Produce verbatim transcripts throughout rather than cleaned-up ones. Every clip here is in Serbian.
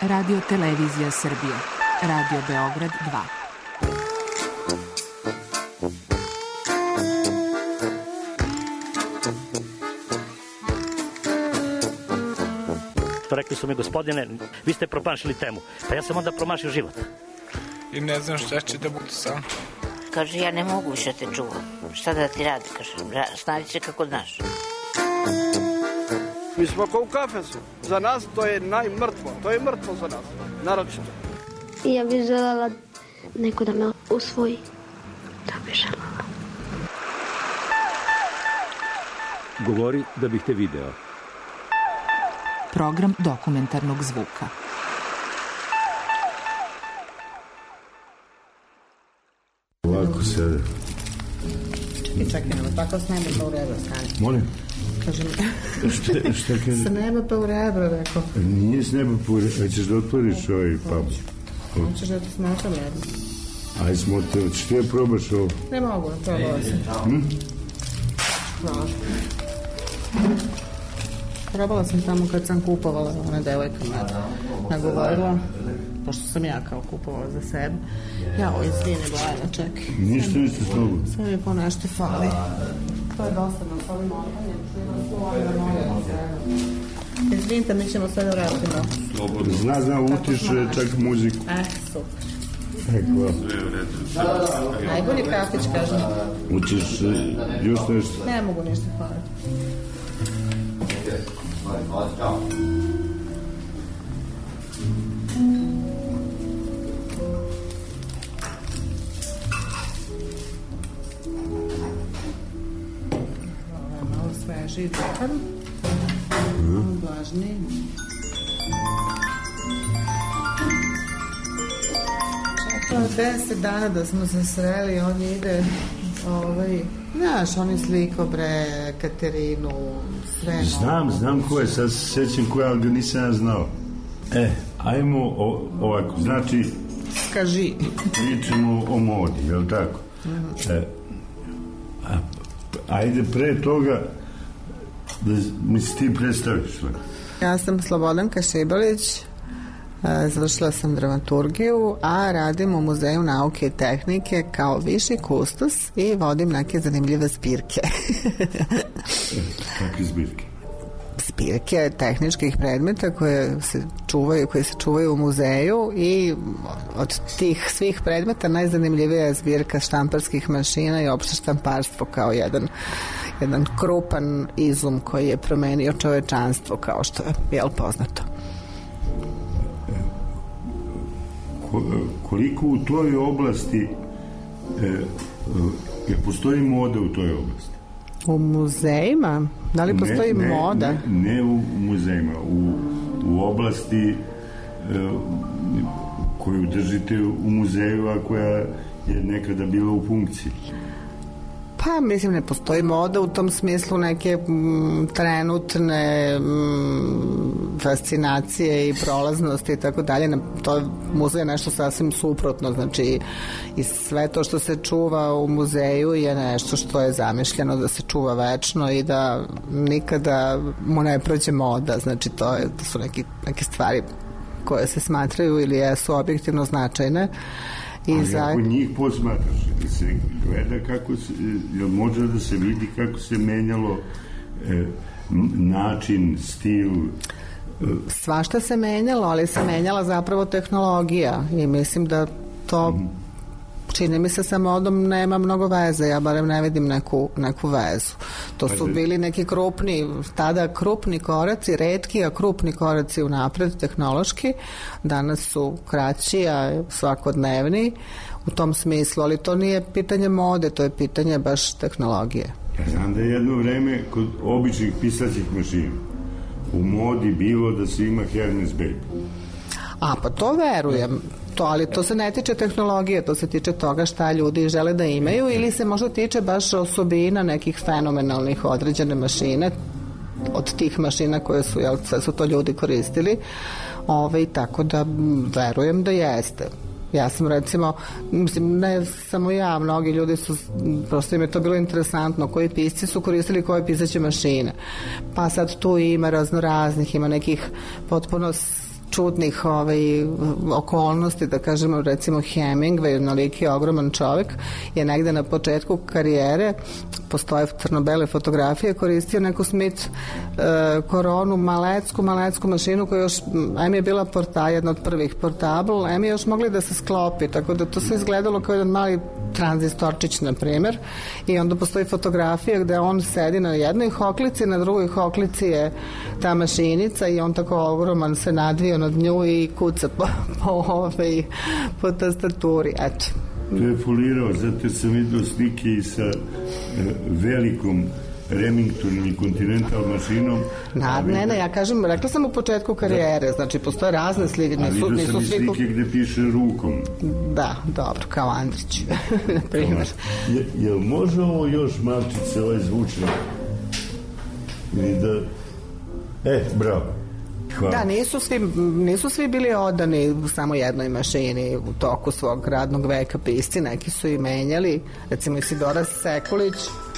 Radio Televizija Srbije, Radio Beograd dva. Rekli su mi, gospodine, vi ste promašili temu. Pa ja sam onda promašio život. I ne znam šta će da bude sam. Kaže, ja ne mogu više te čuvam. Šta da ti radi? Kaže, snađi se kako znaš. Mi smo kao u kafesu. Za nas to je najmrtvo. To je mrtvo za nas. Naročito. Ja bih želela neko da me usvoji. Da bih želela. Govori da bih te video. Program dokumentarnog zvuka. Ovako sede. Čekaj, čekaj, nema tako s neba pa u rebra stane. Molim? Kažem, šta, šta kaže? S neba pa u rebra, rekao. Nije s neba pa u rebra, ćeš da otvoriš ovaj pub. Hoćeš da ti smačam jedno? Aj, smote, hoćeš ti da probaš ovo? Ne mogu, probala sam. Hm? Hvala. Probala sam tamo kad sam kupovala, ona devojka me nagovorila, pošto sam ja kao kupovala za sebe. Ja, ovo izvini, Bojana, čekaj. Ništa niste s nogu. Sve mi po nešto fali. To je dosadno s ovim otanjem, što imam tu ovdje na moje. Izvinite, mi ćemo sve da vratimo. Slobodno. Zna, zna, utiše čak muziku. Eh, super. E, hvala. Najbolji kafić, kažem. Učiš još nešto? Ne mogu ništa, hvala. Malo svežiji duhan, malo vlažniji. Čekala deset dana da smo se sreli, on ide, ovaj, znaš, oni sliko bre, Katerinu, sve. Znam, znam ko je, sad se sećam ko je, ali ga nisam ja znao. E, ajmo o, ovako, znači... Skaži. Pričamo o modi, je li tako? Mm-hmm. E, a, ajde pre toga da mi se ti predstaviš. Ja sam Slobodanka Šibalić, završila sam dramaturgiju, a radim u Muzeju nauke i tehnike kao viši kustos i vodim neke zanimljive zbirke. Kakve zbirke? Zbirke tehničkih predmeta koje se čuvaju, koje se čuvaju u muzeju, i od tih svih predmeta najzanimljivija je zbirka štamparskih mašina i opšte štamparstvo kao jedan, jedan krupan izum koji je promenio čovečanstvo, kao što je, jel, poznato. Koliko u toj oblasti e, e, postoji moda u toj oblasti? U muzejima? Da li postoji ne, ne, moda? Ne, ne u muzejima, u, u oblasti e, koju držite u muzeju, a koja je nekada bila u funkciji. Pa, mislim, ne postoji moda u tom smislu neke m, trenutne m, fascinacije i prolaznosti i tako dalje. To muzej je nešto sasvim suprotno, znači i sve to što se čuva u muzeju je nešto što je zamišljeno da se čuva večno i da nikada mu ne prođe moda, znači to, je, to su neki, neke stvari koje se smatraju ili jesu objektivno značajne. I ali za... ako njih posmatraš, da se gleda kako se, jel može da se vidi kako se menjalo e, način, stil? E... Svašta se menjalo, ali se menjala zapravo tehnologija i mislim da to mm. čini mi se sa modom nema mnogo veze, ja barem ne vidim neku, neku vezu. To su bili neki krupni, tada krupni koraci, retki, a krupni koraci unapred tehnološki, danas su kraći, a svakodnevni u tom smislu, ali to nije pitanje mode, to je pitanje baš tehnologije. Ja znam da je jedno vreme kod običnih pisaćih mašina u modi bilo da se ima Hermes Baby. A, pa to verujem. To, ali to se ne tiče tehnologije, to se tiče toga šta ljudi žele da imaju ili se možda tiče baš osobina nekih fenomenalnih određene mašine, od tih mašina koje su, jel, sve su to ljudi koristili, ove, tako da verujem da jeste. Ja sam recimo, mislim, ne samo ja, mnogi ljudi su, prosto im je to bilo interesantno, koji pisci su koristili koje pisaće mašine. Pa sad tu ima razno raznih, ima nekih potpuno čudnih ovaj, okolnosti, da kažemo recimo Hemingway, onoliki ogroman čovjek, je negde na početku karijere, postoje crno-bele fotografije, koristio neku Smith e, koronu, malecku, malecku mašinu koja još, em je bila porta, jedna od prvih portable, em je još mogli da se sklopi, tako da to se izgledalo kao jedan mali tranzistorčić, na primjer, i onda postoji fotografija gde on sedi na jednoj hoklici, na drugoj hoklici je ta mašinica i on tako ogroman se nadvio nad nju i kuca po, po, ovaj, po tastaturi, eto. To je folirao, zato sam vidio slike i sa e, velikom Remington ili Continental mašinom. Na, ne, ne, ja kažem, rekla sam u početku karijere, znači postoje razne slike. A vidio sam i slike gde piše rukom. Da, dobro, kao Andrić, na primjer. Je, jel može ovo još malčice, ovaj zvučnik? I da... E, bravo. Hvala. Da, nisu svi, nisu svi bili odani samo jednoj mašini u toku svog radnog veka pisci, neki su i menjali, recimo Isidora Sekulić.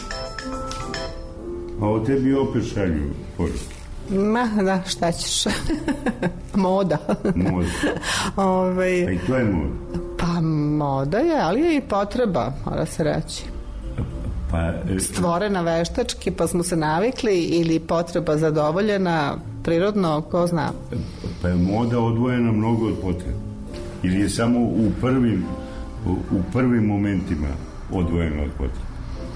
A o tebi opet šalju poruke. Ma, da, šta ćeš? Moda. Moda. Ove, A i to je moda. Pa moda je, ali je i potreba, mora se reći. Pa, e, stvorena veštački, pa smo se navikli, ili potreba zadovoljena prirodno, ko zna. Pa je moda odvojena mnogo od potreba. Ili je samo u prvim u, u prvim momentima odvojena od potreba.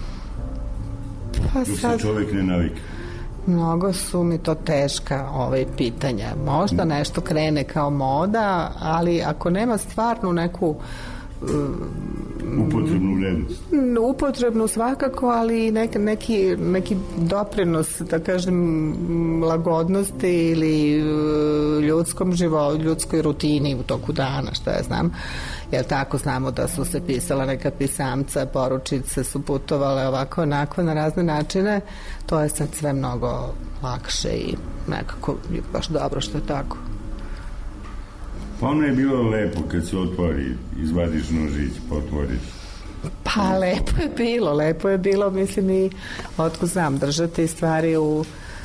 Pa dok sad... se čovjek ne navike. Mnogo su mi to teška ovaj, pitanja. Možda nešto krene kao moda, ali ako nema stvarnu neku upotrebnu vrednost. Upotrebnu svakako, ali neki, neki, neki doprinos, da kažem, lagodnosti ili ljudskom životu, ljudskoj rutini u toku dana, što ja znam. Jer tako znamo da su se pisala neka pisamca, poručice su putovale ovako, onako, na razne načine. To je sad sve mnogo lakše i nekako je baš dobro što je tako. Pa ono je bilo lepo kad se otvori, izvadiš nožić, pa otvoriš. Pa lepo je bilo, lepo je bilo, mislim i otko znam, držati stvari u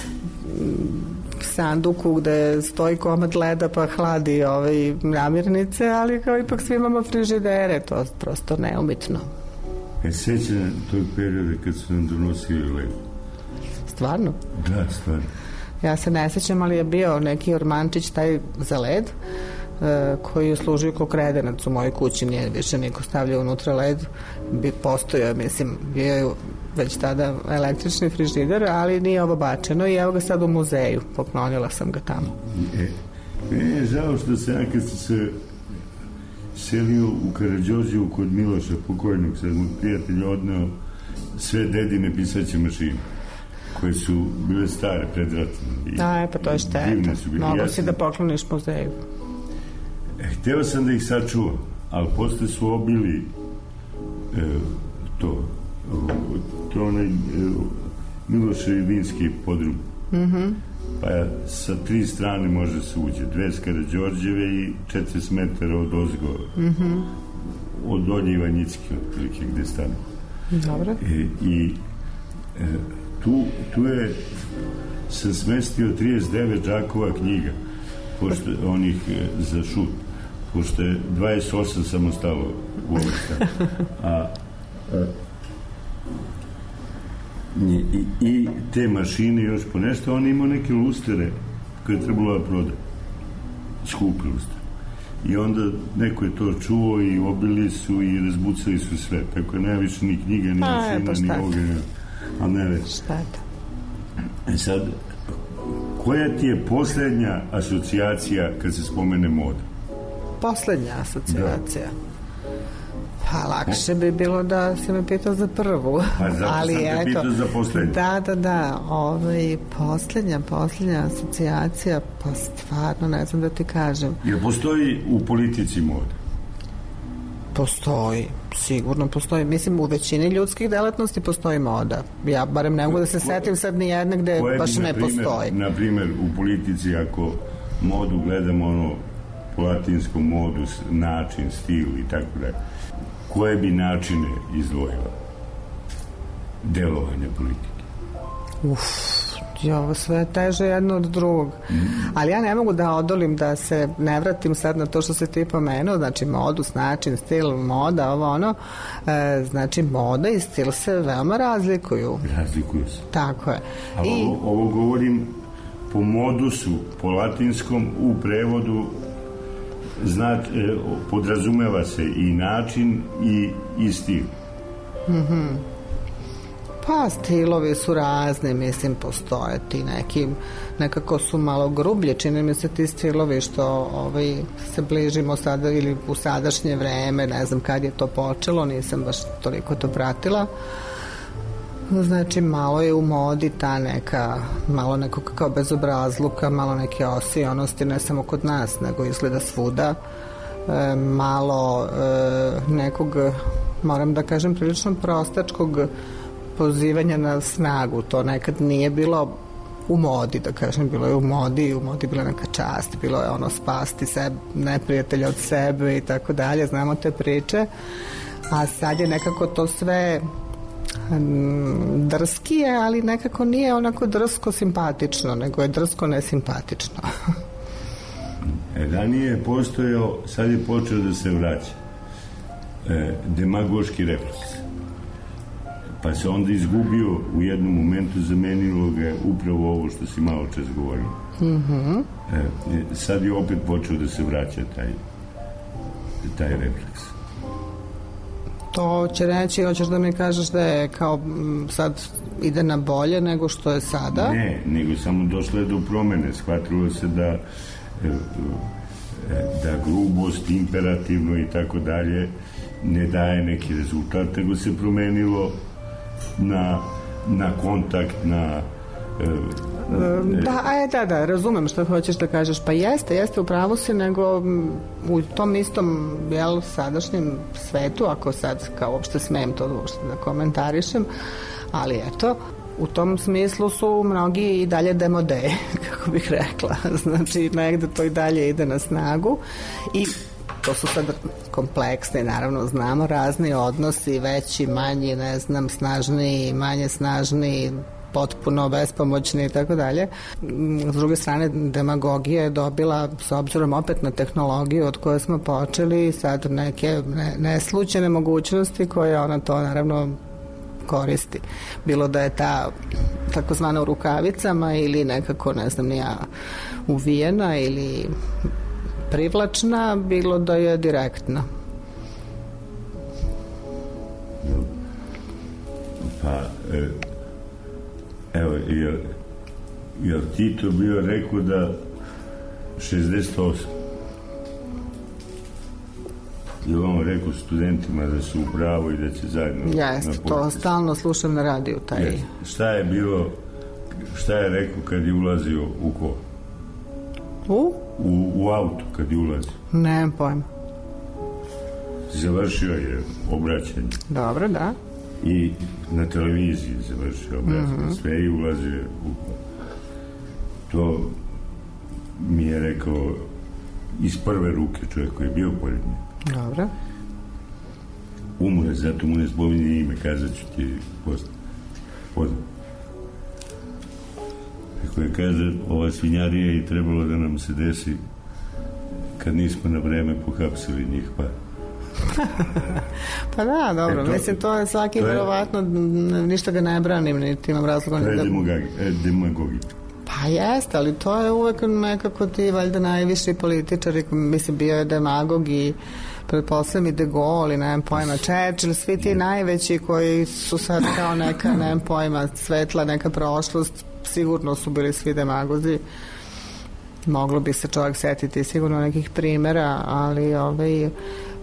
sanduku gde stoji komad leda pa hladi ovaj namirnice, ali kao ipak svi imamo frižidere, to je prosto neumitno. E, sećam tog perioda kad su nam donosili led. Stvarno? Da, stvarno. Ja se ne sećam, ali je bio neki ormančić taj za led, koji je služio kao kredenac u mojoj kući, nije više niko stavljao unutra led, bi postojao, mislim, bio je već tada električni frižider, ali nije ovo bačeno i evo ga sad u muzeju, poklonila sam ga tamo. E, meni je žao što se ja kad sam se selio u Karađorđevu kod Miloša pokojnog, sad mu prijatelj odneo sve dedine pisaće mašine koje su bile stare pred ratom. A, e, pa to je šteta. Mogu ja si sam... da pokloniš muzeju. Hteo sam da ih sačuvam, ali posle su obili e, to to onaj e, Miloševi vinski podrum. Mm-hmm. Pa sa tri strane može se uđe, dve s Karađorđeve i četrdeset metara od ozgo, mm-hmm. od dolje Ivanjicki otprilike gde stanu. Dobro. E, i e, tu, tu je sam smestio trideset devet džakova knjiga, pošto onih e, za šut, pošto je dvadeset osam samo stalo u ovom stanu. A, a i, i te mašine još po nešto, on imao neke lustere koje je trebalo da proda, skupi lustere, i onda neko je to čuo i obili su i razbucali su sve, tako je najviše ni knjiga, ni mašina, ni ovoga, ali ne već. E sad, koja ti je poslednja asocijacija kad se spomene moda? Poslednja asocijacija? Da. Pa lakše bi bilo da si me pitao za prvu. Pa zato ali sam te eto, pitao za poslednju. Da, da, da. Ovaj, poslednja, poslednja asocijacija, pa stvarno ne znam da ti kažem. Jer postoji u politici moda? Postoji, sigurno postoji. Mislim, u većini ljudskih delatnosti postoji moda. Ja barem ne mogu da se Ko, setim sad ni jedne gde baš ne primer, postoji. Na primer, u politici, ako modu gledamo ono po latinskom modu, način, stil i tako da, koje bi načine izdvojila delovanja politike? Uf, I ovo sve teže jedno od drugog. Mm. Ali ja ne mogu da odolim da se ne vratim sad na to što se ti pomenuo, znači modus, način, stil, moda, ovo ono. E, znači moda i stil se veoma razlikuju. Razlikuju se. Tako je. A I... ovo, ovo govorim po modusu, po latinskom, u prevodu znat, e, podrazumeva se i način i, i stil. Mhm. Pa stilovi su razni, mislim, postoje ti neki, nekako su malo grublje, čini mi se ti stilovi što ovaj, se bližimo sada ili u sadašnje vreme, ne znam kad je to počelo, nisam baš toliko to pratila. Znači, malo je u modi ta neka, malo nekog kao bezobrazluka, malo neke osijonosti, ne samo kod nas, nego izgleda svuda. E, malo e, nekog, moram da kažem, prilično prostačkog pozivanja na snagu. To nekad nije bilo u modi, da kažem, bilo je u modi, u modi bila neka čast, bilo je ono spasti sebe, neprijatelja od sebe i tako dalje, znamo te priče, a sad je nekako to sve drskije, ali nekako nije onako drsko simpatično, nego je drsko nesimpatično. Ranije je postojao, sad je počeo da se vraća e, demagoški refleks, pa se onda izgubio u jednom momentu, zamenilo ga upravo ovo što si malo čas govorio. Mm-hmm. E, sad je opet počeo da se vraća taj taj refleks. To će reći, hoćeš da mi kažeš da je kao sad ide na bolje nego što je sada? Ne, nego samo došlo je do promene. Shvatilo se da da grubost, imperativno i tako dalje ne daje neki rezultat, nego se promenilo na, na kontakt, na Da, a da, da, razumem što hoćeš da kažeš. Pa jeste, jeste, upravo si, nego u tom istom, jel, sadašnjem svetu, ako sad kao uopšte smem to uopšte da komentarišem, ali eto, u tom smislu su mnogi i dalje demode, kako bih rekla. Znači, negde to i dalje ide na snagu i to su sad kompleksni, naravno, znamo razni odnosi, veći, manji, ne znam, snažniji, manje snažniji, potpuno bespomoćni i tako dalje. S druge strane, demagogija je dobila, s obzirom opet na tehnologiju od koje smo počeli, sad neke ne, neslućene mogućnosti koje ona to naravno koristi. Bilo da je ta takozvana u rukavicama ili nekako, ne znam, nija uvijena ili privlačna, bilo da je direktna. Pa, e, evo, je, je Tito bio rekao da šezdeset osam. Je on rekao studentima da su u pravu i da će zajedno... Jeste, to stalno slušam na radiju. Taj... Yes. Šta je bilo, šta je rekao kad je ulazio u ko? U? U, u auto kad je ulazio. Nemam pojma. Završio je obraćanje. Dobro, da. I na televiziji završio obraćanje. Mm-hmm. Sve i ulazio u ko. To mi je rekao iz prve ruke čovjek koji je bio pored nje. Dobro. Umre, zato mu ne spominje ime, kazat ću ti posle. Pozdrav. Kako je kaže, ova svinjarija i trebalo da nam se desi kad nismo na vreme pohapsili njih, pa... Pa da, dobro, e to, mislim, to je svaki to je, verovatno, ništa ga ne branim, niti imam razloga... To je demagogija. Pa jeste, ali to je uvek nekako ti, valjda, najviši političari, mislim, bio je demagog i pretpostavljam i De Gaulle i nemam pojma, Churchill, svi ti najveći koji su sad kao neka, nemam pojma, svetla neka prošlost, sigurno su bili svi demagozi. Moglo bi se čovjek setiti sigurno nekih primjera, ali ovaj, e,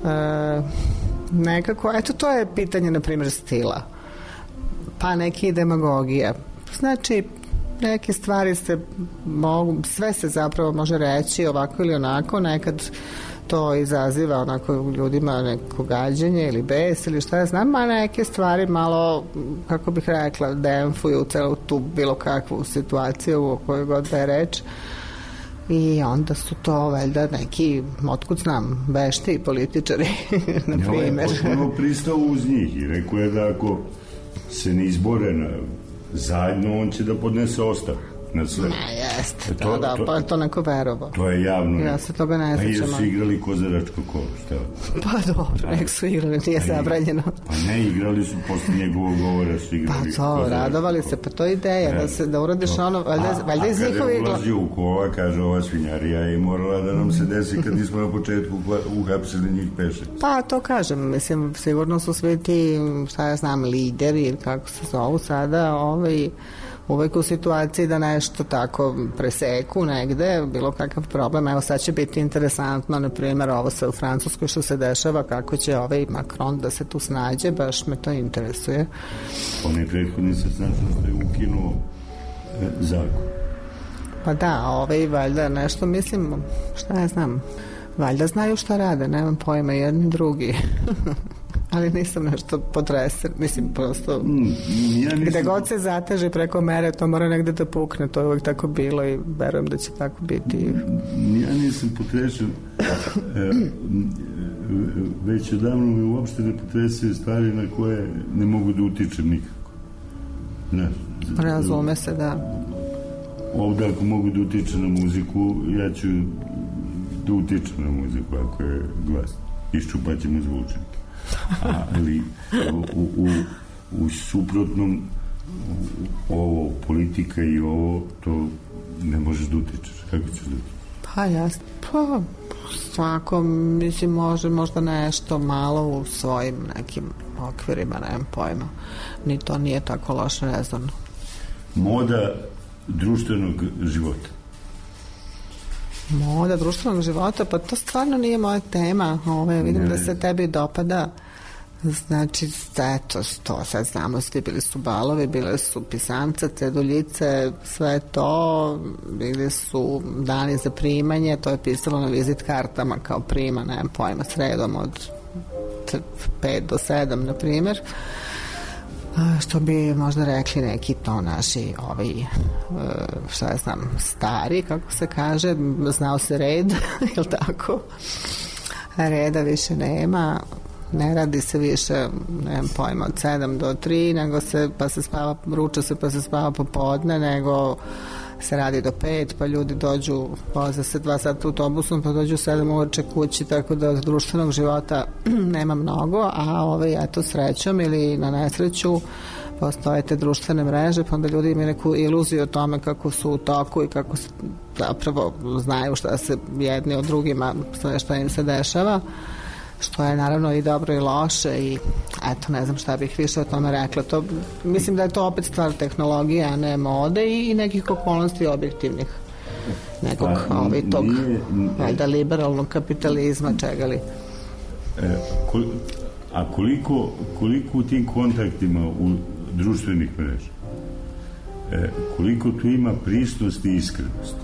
nekako, eto, to je pitanje, na primjer, stila. Pa neki demagogija. Znači, neke stvari se mogu, sve se zapravo može reći ovako ili onako, nekad to izaziva onako ljudima neko gađenje ili bes ili šta ja znam, a neke stvari malo, kako bih rekla, demfuju celu tu bilo kakvu situaciju o kojoj god da je reč. I onda su to valjda neki, otkud znam, vešti političari, na primjer. Ja, on je potpuno pristao uz njih i rekao je da ako se ne izbore na zajedno, on će da podnese ostavku. na sve. Ma jeste, to, da, to, pa je to neko verovo. To je javno. Ja se toga ne sećam. A jesu igrali kozaračko kolo, šta? Pa dobro, nek su igrali, nije a zabranjeno. Pa ne, igrali su posle njegovog govora, su igrali. Pa to, radovali se, pa to je ideja, da, se, da uradiš to. Ono, valjda, valjda iz njihovi... A kada je ulazio u kola, kaže ova svinjarija je morala da nam se desi kad nismo na početku uhapsili njih peše. Pa to kažem, mislim, sigurno su svi ti, šta ja znam, lideri ili kako se zovu sada, ovaj, uvek u situaciji da nešto tako preseku negde, bilo kakav problem. Evo sad će biti interesantno, na primjer, ovo sve u Francuskoj što se dešava, kako će ovaj Macron da se tu snađe, baš me to interesuje. On je prethodni se znači da je ukinuo e, zakon. Pa da, ovaj valjda nešto mislim, šta ja znam, valjda znaju šta rade, nemam pojma, jedni drugi. Ali nisam nešto potresen, mislim, prosto mm, ja nisam... gde god se zateže preko mere, to mora negde da pukne, to je uvijek tako bilo i verujem da će tako biti. Ja nisam potresen, već odavno me uopšte ne potresaju stvari na koje ne mogu da utičem nikako. Ne. Razume se, da. Ovdje ako mogu da utičem na muziku, ja ću da utičem na muziku ako je glasno. Iščupat ćemo zvučnik. Ali u, u, u suprotnom ovo politika i ovo to ne možeš da utičeš. Kako ćeš da utičeš? Pa jasno. Pa svako mislim može možda nešto malo u svojim nekim okvirima, nemam pojma. Ni to nije tako loše rezervno. Moda društvenog života. Moda društvenog života, pa to stvarno nije moja tema. Ove, vidim ne. Da se tebi dopada. Znači, eto, to sad znamo, svi bili su balovi, bile su pisamce, ceduljice, sve to, bili su dani za primanje, to je pisalo na vizit kartama kao prima, nemam pojma, sredom od pet do sedam, na primjer. Što bi možda rekli neki to naši ovaj, šta ja znam, stari, kako se kaže, znao se red, jel tako? Reda više nema, ne radi se više, nemam pojma, od sedam do tri, nego se, pa se spava, ruča se pa se spava popodne, nego se radi do pet, pa ljudi dođu, voze se dva sata autobusom, pa dođu sedam uveče kući, tako da od društvenog života nema mnogo, a ovaj, eto, srećom ili na nesreću postoje te društvene mreže, pa onda ljudi imaju neku iluziju o tome kako su u toku i kako se, zapravo znaju šta se jedni od drugima, sve što im se dešava, što je naravno i dobro i loše i eto, ne znam šta bih više o tome rekla. To, mislim da je to opet stvar tehnologije, a ne mode i, i nekih okolnosti objektivnih nekog pa, ovaj, tog nije, valjda liberalnog kapitalizma, čega li. E, kol, a koliko, koliko u tim kontaktima u društvenih mreža e, koliko tu ima prisnosti i iskrenosti?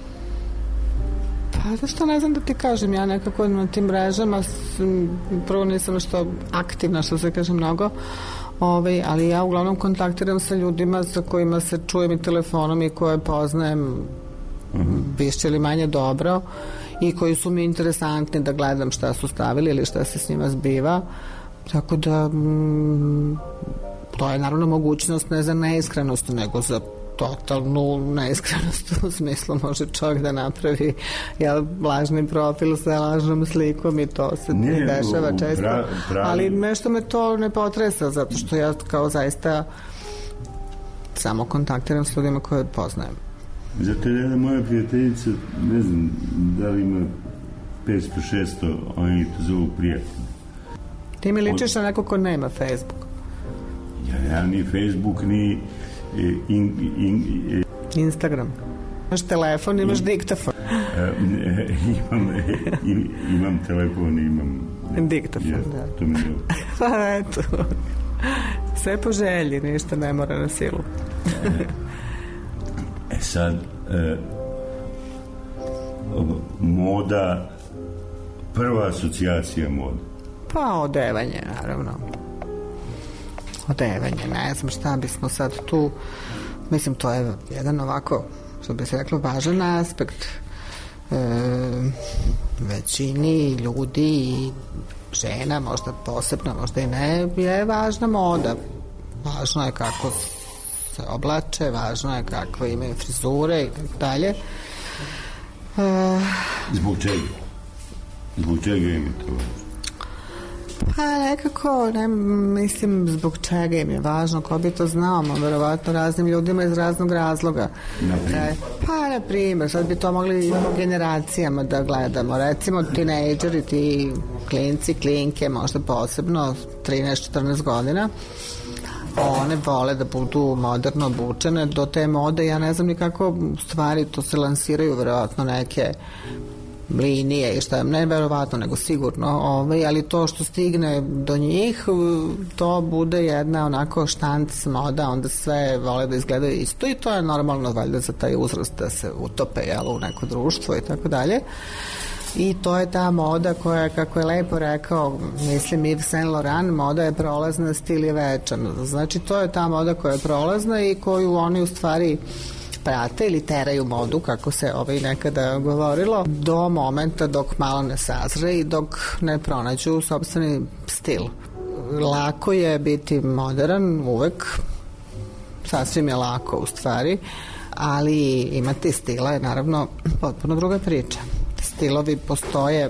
Pa da što ne znam da ti kažem, ja nekako na tim mrežama prvo nisam što aktivna, što se kaže mnogo, ovaj, ali ja uglavnom kontaktiram sa ljudima sa kojima se čujem i telefonom i koje poznajem uh-huh. više ili manje dobro i koji su mi interesantni da gledam šta su stavili ili šta se s njima zbiva, tako da m, to je naravno mogućnost ne za neiskrenost, nego za totalnu neiskrenost, u smislu može čovjek da napravi jel, lažni profil sa lažnom slikom i to se ne dešava često, pra, pravi. Ali nešto me to ne potresa, zato što ja kao zaista samo kontaktiram s ljudima koje poznajem. Zato je jedna moja prijateljica, ne znam da li ima petsto šesto, oni to zovu prijatelji. Ti mi ličiš na neko ko nema Facebook. Ja, ja ni Facebook, ni In, in, in, Instagram. Imaš telefon, imaš in, diktafon. imam, imam telefon, imam diktafon, ja, da. To mi je. Pa eto. Sve po želji, ništa ne mora na silu. E sad, e, moda, prva asocijacija moda. Pa odevanje, naravno. Odevanje, ne znam šta bismo sad tu, mislim to je jedan ovako, što bi se reklo, važan aspekt e, većini ljudi i žena, možda posebno, možda i ne, je važna moda. Važno je kako se oblače, važno je kakve imaju frizure i tako dalje. E, Zbog čega? Zbog čega im je to važno? Pa nekako, ne mislim zbog čega im je važno, ko bi to znao, verovatno raznim ljudima iz raznog razloga. E, pa, na primjer, sad bi to mogli i po generacijama da gledamo. Recimo, tinejdžeri, ti klinci, klinke, možda posebno, trinaest četrnaest godina, one vole da budu moderno obučene do te mode. Ja ne znam ni kako u stvari to se lansiraju, verovatno neke linije i šta je, ne verovatno nego sigurno, ovaj, ali to što stigne do njih, to bude jedna onako štanc moda, onda sve vole da izgledaju isto i to je normalno valjda za taj uzrast da se utope, jel, u neko društvo i tako dalje. I to je ta moda koja, kako je lepo rekao, mislim, Yves Saint Laurent, moda je prolazna, stil je večan. Znači, to je ta moda koja je prolazna i koju oni u stvari prate ili teraju modu, kako se ovaj nekada govorilo, do momenta dok malo ne sazre i dok ne pronađu sopstveni stil. Lako je biti modern uvek, sasvim je lako u stvari, ali imati stila je naravno potpuno druga priča. Stilovi postoje,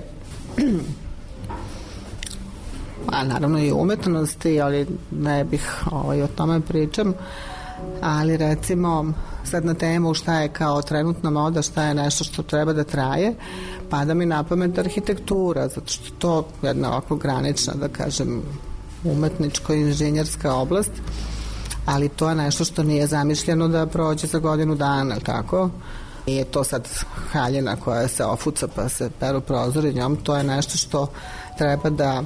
a naravno i umetnosti, ali ne bih ovaj, o tome pričam, ali recimo sad na temu šta je kao trenutna moda, šta je nešto što treba da traje, pada mi na pamet arhitektura, zato što to je jedna ovako granična, da kažem, umetničko-inženjerska oblast, ali to je nešto što nije zamišljeno da prođe za godinu dana, tako? Nije to sad haljina koja se ofuca pa se peru prozori njom, to je nešto što treba da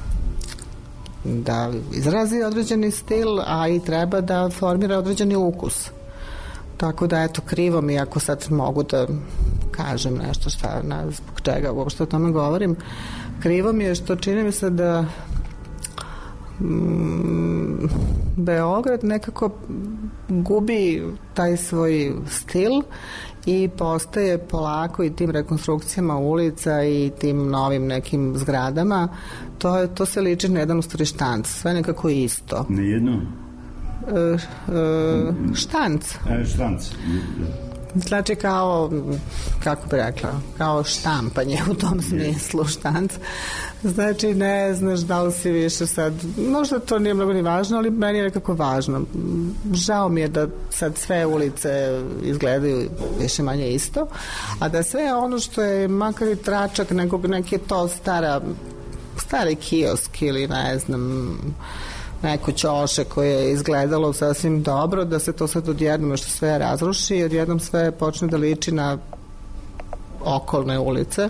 da izrazi određeni stil, a i treba da formira određeni ukus. Tako da, eto, krivo mi, ako sad mogu da kažem nešto šta, na, zbog čega uopšte o tome govorim, krivo mi je što čini mi se da mm, Beograd nekako gubi taj svoj stil i postaje polako i tim rekonstrukcijama ulica i tim novim nekim zgradama, to, je, to se liči na jedan ustvari štanc, sve nekako isto. Ne jedno? E, e, štanc. E, štanc. Znači kao, kako bi rekla, kao štampanje u tom smislu, štanc. Znači ne znaš da li si više sad, možda to nije mnogo ni važno, ali meni je nekako važno. Žao mi je da sad sve ulice izgledaju više manje isto, a da sve ono što je makar i tračak nekog, neke to stara, stari kiosk ili ne znam, neko ćoše koje je izgledalo sasvim dobro, da se to sad odjednom što sve razruši i odjednom sve počne da liči na okolne ulice.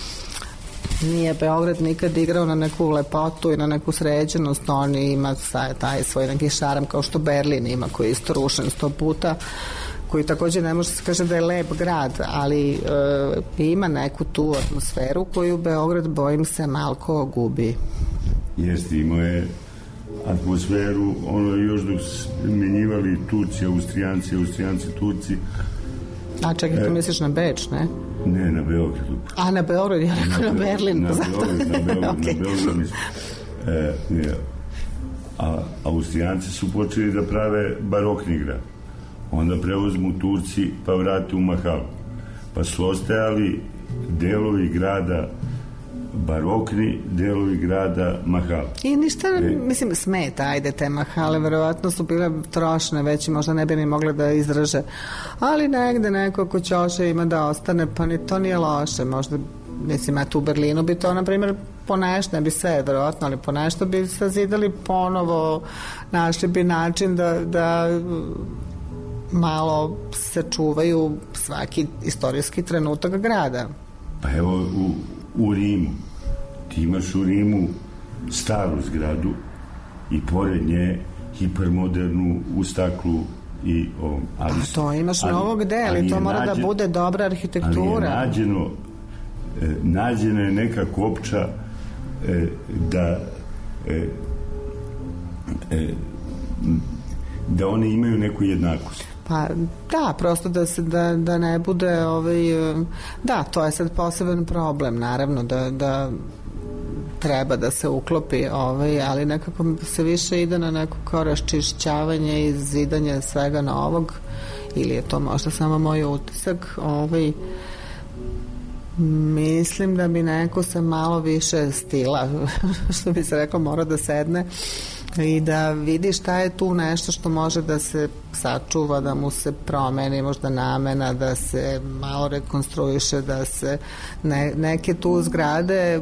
Nije Beograd nikad igrao na neku lepotu i na neku sređenost, on ima taj, taj svoj neki šaram kao što Berlin ima, koji je isto rušen sto puta, koji takođe ne može se kaže da je lep grad, ali e, ima neku tu atmosferu koju Beograd, bojim se, malko gubi. Jeste, imao je atmosferu, ono još dok menjivali Turci, Austrijanci, Austrijanci, Turci. A čekaj, tu misliš na Beč, ne? Ne, na Beogradu. A, na Beogradu, ja rekao na, na Berlin. Na Beogradu, na Beogradu, okay. na Beogradu mislim. E, ne. A Austrijanci su počeli da prave barokni grad. Onda preuzmu Turci pa vrate u Mahalu. Pa su ostajali delovi grada barokni, delovi grada Mahale. I ništa, e, mislim, smeta, ajde, te Mahale verovatno su bile trošne već i možda ne bi ni mogle da izdrže, ali negde neko ko ćoše ima da ostane, pa ni to nije loše, možda, mislim, eto u Berlinu bi to, na primjer, po nešto, ne bi sve verovatno, ali po nešto bi sazidali ponovo, našli bi način da, da malo se čuvaju svaki istorijski trenutak grada. Pa evo u, u Rimu, ti imaš u Rimu staru zgradu i pored nje hipermodernu u staklu i ovom. Ali, a to imaš ali, mnogo gde, ali, ali to mora nađen, da bude dobra arhitektura. Ali je nađeno, e, nađena je neka kopča e, da e, e, da one imaju neku jednakost. Pa da, prosto da se da, da ne bude ovaj, da, to je sad poseban problem, naravno da, da treba da se uklopi, ovaj, ali nekako se više ide na neko kao raščišćavanje i zidanje svega novog, ili je to možda samo moj utisak. Ovaj, mislim da bi neko sa malo više stila, što bi se reklo, mora da sedne i da vidi šta je tu nešto što može da se sačuva, da mu se promeni možda namena, da se malo rekonstruiše, da se ne, neke tu zgrade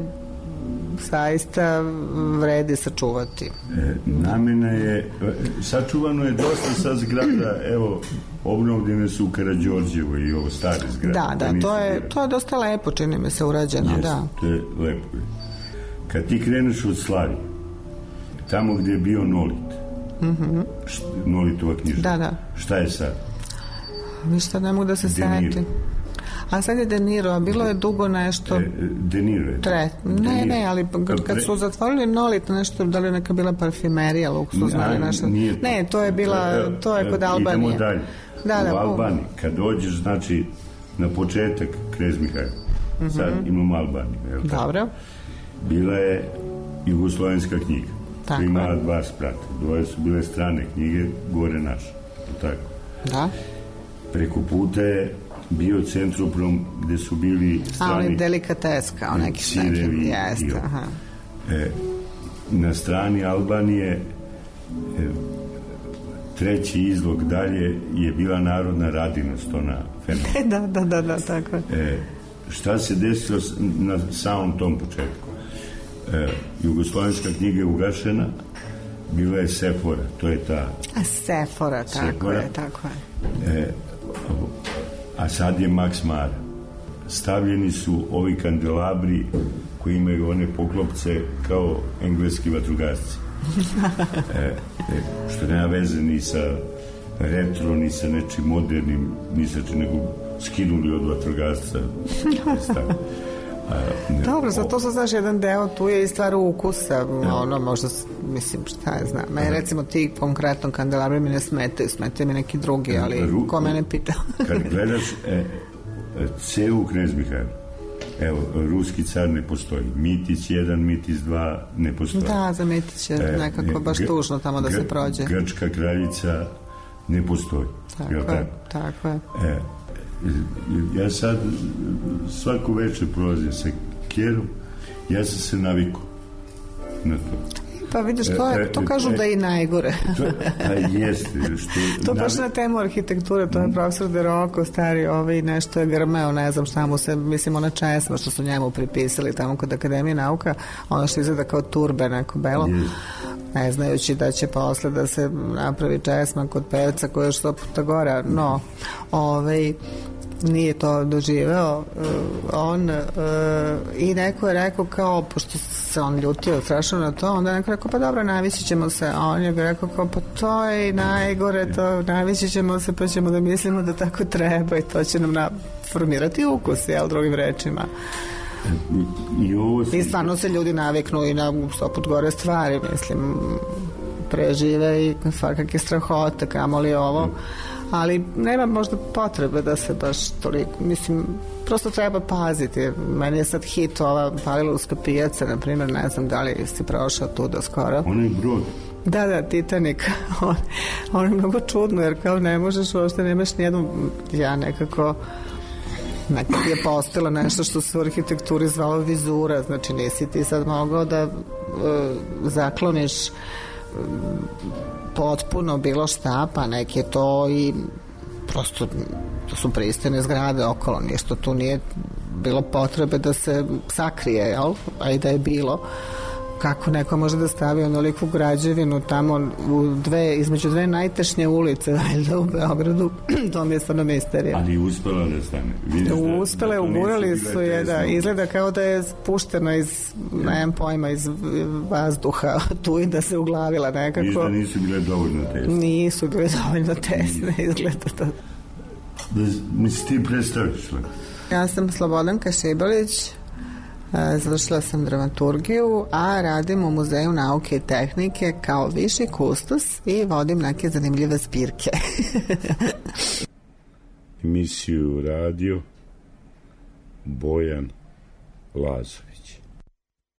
zaista vredi sačuvati. E, namena je, sačuvano je dosta sa zgrada, evo, obnovljene su u Karađorđevo i ovo stare zgrade. Da, da, to je, to je dosta lepo, čini mi se, urađeno. Jeste, da. To je lepo. Kad ti kreneš od Slavije, tamo gdje je bio Nolit, mm-hmm. Nolitova knjiža, da, da. Šta je sad? Ništa ne mogu da se seti. A sad je De Niro, a bilo je dugo nešto... E, De Niro je. Tre, ne, Niro. ne, ali kad su zatvorili Nolit, nešto, da li neka bila parfimerija, luksuzna ili nešto... Nije, ne, to je bila, to je kod Albanije. Idemo dalje. Da, da, u Albaniji, kad dođeš, znači, na početak Knez Mihajlo, mm-hmm. sad imamo Albaniju. Dobro. Bila je jugoslovenska knjiga. Tako. Imala dva sprata. Dvoje su bile strane knjige, gore naše. Tako. Da. Preko puta je bio Centroprom gde su bili strani... A, oni delikateska, o neki sirevi. Jeste, aha. E, na strani Albanije e, treći izlog dalje je bila Narodna radinost, ona fenomena. da, da, da, da, tako je. E, šta se desilo na samom tom početku? E, Jugoslovenska knjiga je ugašena, bila je Sefora, to je ta... A Sefora, tako Sefora. je, tako je. E, a sad je Max Mara. Stavljeni su ovi kandelabri koji imaju one poklopce kao engleski vatrogasci. E, e, što nema veze ni sa retro, ni sa nečim modernim, ni sa čim, nego skinuli od vatrogasca. A, ne, Dobro, za to se znaš jedan deo, tu je i stvar ukusa, ja. ono možda, mislim, šta je znam, me recimo ti konkretno kandelabri mi ne smetaju, smetaju mi neki drugi, ali Ru, ko mene pita. Kad gledaš e, celu Knez Mihajlo, evo, ruski car ne postoji, Mitić jedan, Mitić dva ne postoji. Da, za Mitić je e, nekako baš g- tužno tamo da g- se prođe. Grčka kraljica ne postoji. Tako je, tako, tako je. E, ja sad svaku večer prolazim sa Kjerom, ja sam se navikao na to. Pa vidiš, to, je, to kažu da je i najgore. To, a jeste. Što, to baš na temu arhitekture, to je profesor De Rocco, stari ovaj, nešto je grmeo, ne znam šta mu se, mislim, ona česma što su njemu pripisali tamo kod Akademije nauka, ono što izgleda kao turbe, neko belo, jeste. Ne znajući da će posle da se napravi česma kod pevca koji je što puta gora, no, ovaj, nije to doživeo uh, on uh, i neko je rekao kao, pošto se on ljutio strašno na to, onda je neko rekao pa dobro, navići ćemo se, a on je rekao kao pa to je najgore, to navići ćemo se pa ćemo da mislimo da tako treba i to će nam na, formirati ukus, jel, drugim rečima. I, ovo I stvarno se ljudi naviknu i na stoput gore stvari, mislim, prežive i svakake strahote, kamoli ovo, ali nema možda potrebe da se baš toliko, mislim, prosto treba paziti. Meni je sad hit ova Palilulska pijaca, na primjer, ne znam da li si prošao tu do skoro. Onaj brod. Da, da, Titanic. on, on je mnogo čudno, jer kao ne možeš uopšte, nemaš nijednu, ja nekako nekako je postalo nešto što se u arhitekturi zvalo vizura, znači nisi ti sad mogao da uh, zakloniš potpuno bilo šta, pa neke to i prosto to su pristojne zgrade okolo, ništa tu nije bilo potrebe da se sakrije, jel? A i da je bilo, kako neko može da stavi onoliku građevinu tamo u dve, između dve najtešnje ulice valjda u Beogradu, to mi je stvarno misterija. Ali uspela da stane. Vidiš da, uspela je, ugurali su je, da, izgleda kao da je spuštena iz, nemam pojma, iz vazduha tu i da se uglavila nekako. Vidiš da nisu bile dovoljno tesne. Nisu bile dovoljno tesne, izgleda to. Da, mi si ti predstaviš? Ja sam Slobodanka Šibalić, završila sam dramaturgiju, a radim u Muzeju nauke i tehnike kao viši kustos i vodim neke zanimljive zbirke. Emisiju radio Bojan Lazo.